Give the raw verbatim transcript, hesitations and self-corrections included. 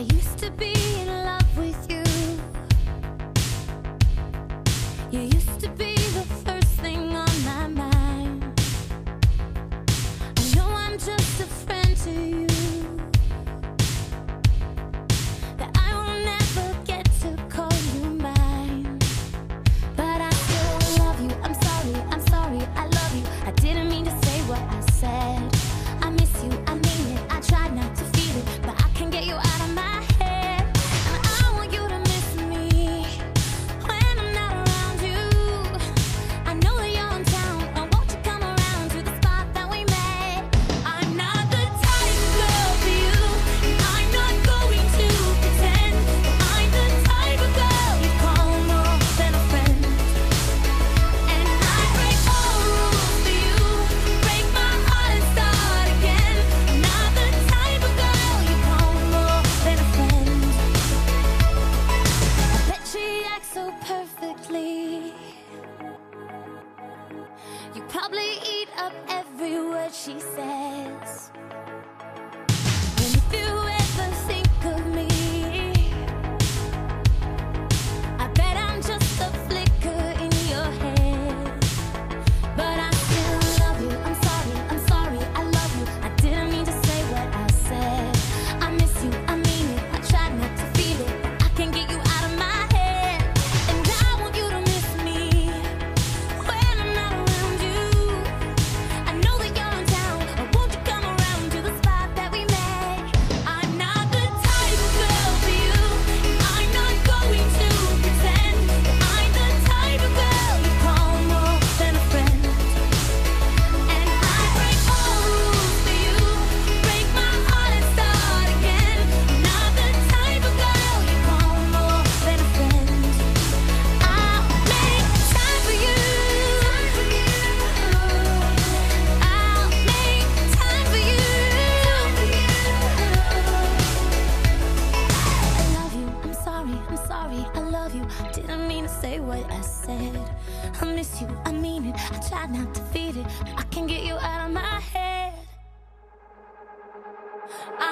used to be in love with you. You used to be the first thing on my mind. I know I'm just a friend to you, that I will never get to call you mine. But I still love you. I'm sorry, I'm sorry, I love you. I didn't mean to say what I said. I miss you, I mean it. I tried not to feel it, but I can't get you out of my head. And I want you to miss me when I'm not around you. I know that you're in town, and won't you come around to the spot that we met? I'm not the type of girl for you, and I'm not going to pretend. I'm the type of girl you call more than a friend. And I break all rules for you, break my heart and start again. I'm not the type of girl you call more than a friend. I bet she acts so perfectly. You probably eat up every word she says. And if you ever think of me, I bet I'm just a flicker in your head. But I still love you. I'm sorry, I'm sorry, I love you. I didn't mean to say what I said. I miss you, I mean it. I tried not to feel it, but I can't get you out of my head. And I want you to miss me when I'm not around you. I know that you're in town, but won't you come around to the spot that we met? I'm not the type of girl for you, and I'm not going to pretend. I'm the type of girl you call more than a friend. And I break all rules for you, break my heart and start again. I'm not the type of girl you call more than a friend. I'll make time for you. I'll make time for you. I love you, I'm sorry, I'm sorry, I love you. Didn't mean to say what I said. I miss you, I mean it. I tried not to feel it, but I can't get you out of my head. I